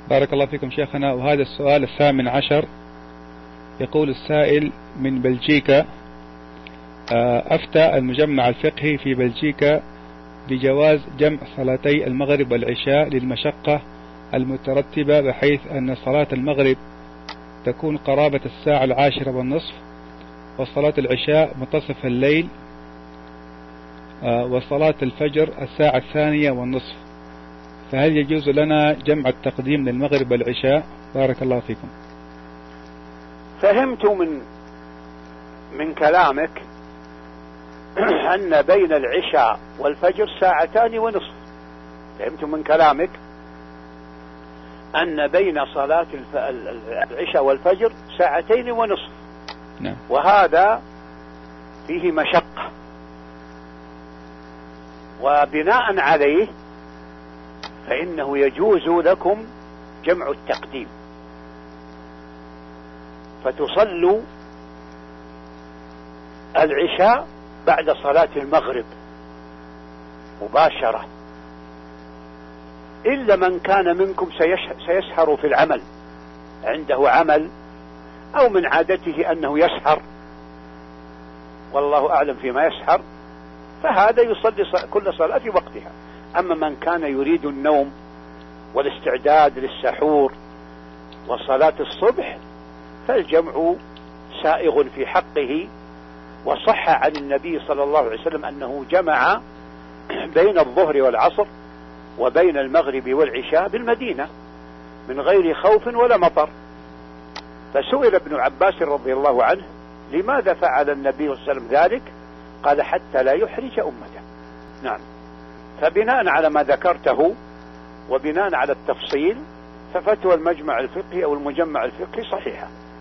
بارك الله فيكم شيخنا. وهذا السؤال 18. يقول السائل من بلجيكا: أفتى المجمع الفقهي في بلجيكا بجواز جمع صلاتي المغرب والعشاء للمشقة المترتبة، بحيث أن صلاة المغرب تكون قرابة 10:10:30، وصلاة العشاء منتصف الليل، وصلاة الفجر 2:30. فهل يجوز لنا جمع التقديم للمغرب والعشاء؟ بارك الله فيكم. فهمت من كلامك أن بين العشاء والفجر 2:30. فهمت من كلامك أن بين صلاة العشاء والفجر 2:30. نعم. وهذا فيه مشقة، وبناء عليه فإنه يجوز لكم جمع التقديم، فتصلوا العشاء بعد صلاة المغرب مباشرة، إلا من كان منكم سيسهر في العمل، عنده عمل أو من عادته أنه يسهر، والله أعلم فيما يسهر، فهذا يصلي كل صلاة في وقتها. أما من كان يريد النوم والاستعداد للسحور وصلاة الصبح فالجمع سائغ في حقه. وصح عن النبي صلى الله عليه وسلم أنه جمع بين الظهر والعصر وبين المغرب والعشاء بالمدينة من غير خوف ولا مطر. فسئل ابن عباس رضي الله عنه: لماذا فعل النبي صلى الله عليه وسلم ذلك؟ قال: حتى لا يحرج أمته. نعم. فبناء على ما ذكرته وبناء على التفصيل ففتوى المجمع الفقهي أو المجمع الفقهي صحيحة.